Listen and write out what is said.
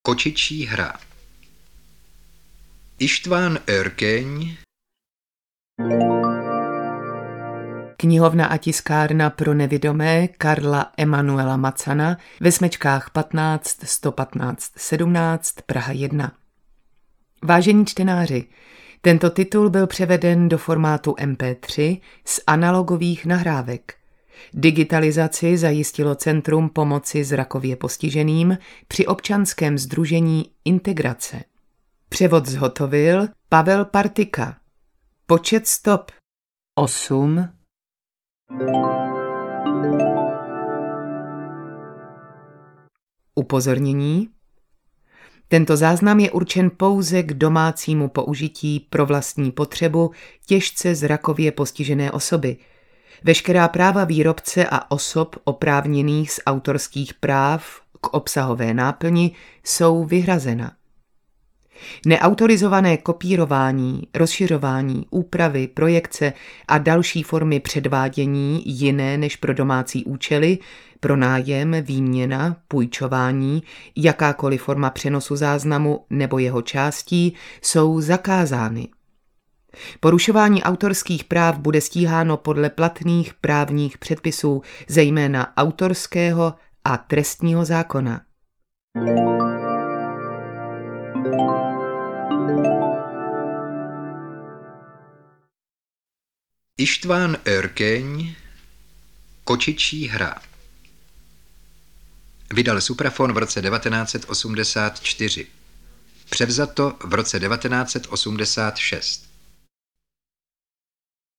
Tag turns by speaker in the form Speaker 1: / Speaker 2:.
Speaker 1: Kočičí hra. István Örkény.
Speaker 2: Knihovna a tiskárna pro nevidomé Karla Emanuela Macana ve Smečkách 15 115 17 Praha 1. Vážení čtenáři, tento titul byl převeden do formátu MP3 z analogových nahrávek. Digitalizaci zajistilo Centrum pomoci zrakově postiženým při občanském sdružení Integrace. Převod zhotovil Pavel Partika. Počet stop 8. Upozornění. Tento záznam je určen pouze k domácímu použití pro vlastní potřebu těžce zrakově postižené osoby. Veškerá práva výrobce a osob oprávněných z autorských práv k obsahové náplni jsou vyhrazena. Neautorizované kopírování, rozšiřování, úpravy, projekce a další formy předvádění jiné než pro domácí účely, pronájem, výměna, půjčování, jakákoliv forma přenosu záznamu nebo jeho částí jsou zakázány. Porušování autorských práv bude stíháno podle platných právních předpisů, zejména autorského a trestního zákona.
Speaker 1: István Örkény. Kočičí hra. Vydal Suprafon v roce 1984. Převzato v roce 1986.